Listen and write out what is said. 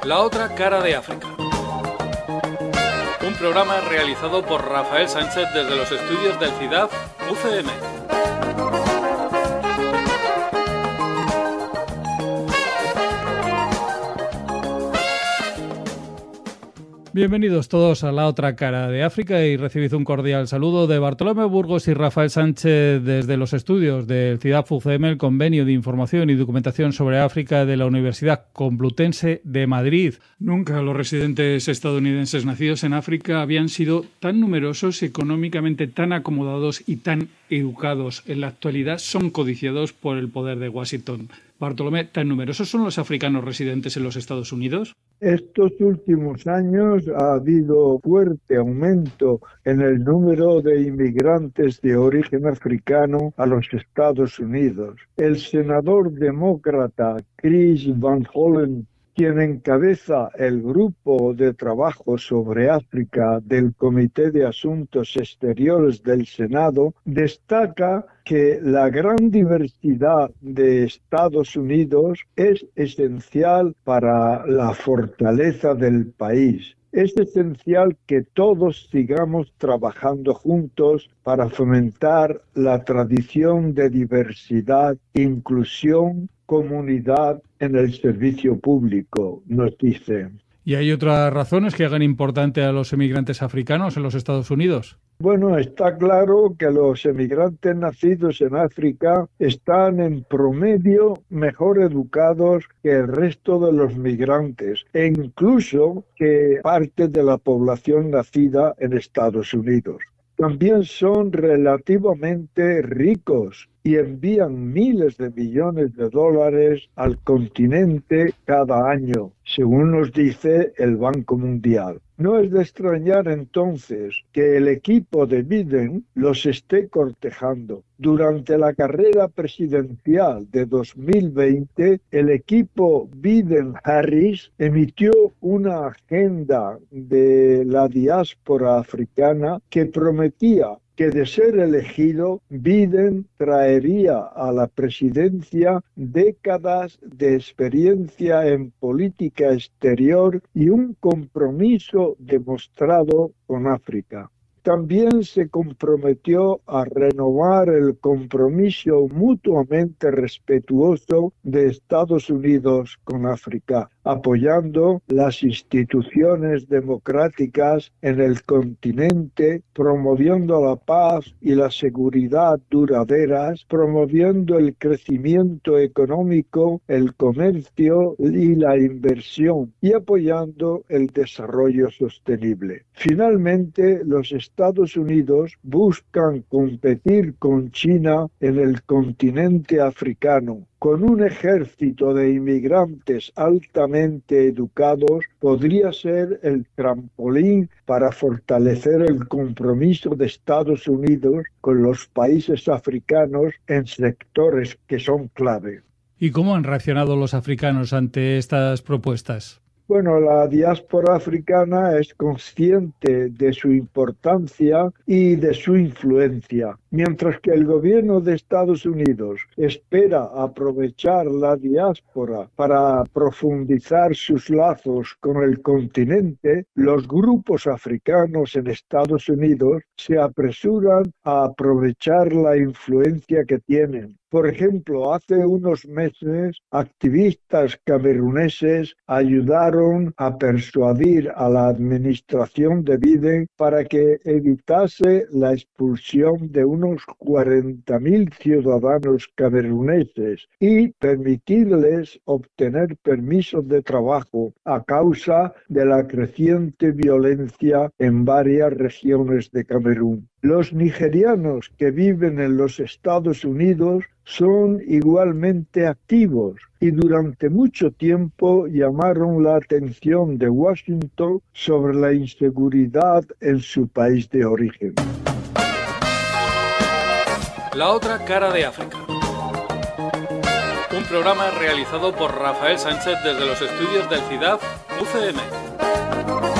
La otra cara de África. Un programa realizado por Rafael Sánchez desde los estudios del CIDAF UCM. Bienvenidos todos a La otra cara de África y recibid un cordial saludo de Bartolomé Burgos y Rafael Sánchez desde los estudios del CIDAF UCM, el Convenio de Información y Documentación sobre África de la Universidad Complutense de Madrid. Nunca los residentes estadounidenses nacidos en África habían sido tan numerosos, económicamente tan acomodados y tan educados. En la actualidad son codiciados por el poder de Washington. Bartolomé, ¿tan numerosos son los africanos residentes en los Estados Unidos? Estos últimos años ha habido fuerte aumento en el número de inmigrantes de origen africano a los Estados Unidos. El senador demócrata Chris Van Hollen, quien encabeza el grupo de trabajo sobre África del Comité de Asuntos Exteriores del Senado, destaca que la gran diversidad de Estados Unidos es esencial para la fortaleza del país. Es esencial que todos sigamos trabajando juntos para fomentar la tradición de diversidad, inclusión, comunidad en el servicio público, nos dice. ¿Y hay otras razones que hagan importante a los emigrantes africanos en los Estados Unidos? Bueno, está claro que los emigrantes nacidos en África están en promedio mejor educados que el resto de los migrantes e incluso que parte de la población nacida en Estados Unidos. También son relativamente ricos y envían miles de millones de dólares al continente cada año, según nos dice el Banco Mundial. No es de extrañar entonces que el equipo de Biden los esté cortejando. Durante la carrera presidencial de 2020, el equipo Biden-Harris emitió una agenda de la diáspora africana que prometía que de ser elegido, Biden traería a la presidencia décadas de experiencia en política exterior y un compromiso demostrado con África. También se comprometió a renovar el compromiso mutuamente respetuoso de Estados Unidos con África, apoyando las instituciones democráticas en el continente, promoviendo la paz y la seguridad duraderas, promoviendo el crecimiento económico, el comercio y la inversión, y apoyando el desarrollo sostenible. Finalmente, los Estados Unidos buscan competir con China en el continente africano. Con un ejército de inmigrantes altamente educados, podría ser el trampolín para fortalecer el compromiso de Estados Unidos con los países africanos en sectores que son clave. ¿Y cómo han reaccionado los africanos ante estas propuestas? Bueno, la diáspora africana es consciente de su importancia y de su influencia, mientras que el gobierno de Estados Unidos espera aprovechar la diáspora para profundizar sus lazos con el continente. Los grupos africanos en Estados Unidos se apresuran a aprovechar la influencia que tienen. Por ejemplo, hace unos meses, activistas cameruneses ayudaron a persuadir a la administración de Biden para que evitase la expulsión de unos 40.000 ciudadanos cameruneses y permitirles obtener permisos de trabajo a causa de la creciente violencia en varias regiones de Camerún. Los nigerianos que viven en los Estados Unidos son igualmente activos y durante mucho tiempo llamaron la atención de Washington sobre la inseguridad en su país de origen. La otra cara de África. Un programa realizado por Rafael Sánchez desde los estudios del CIDAF UCM.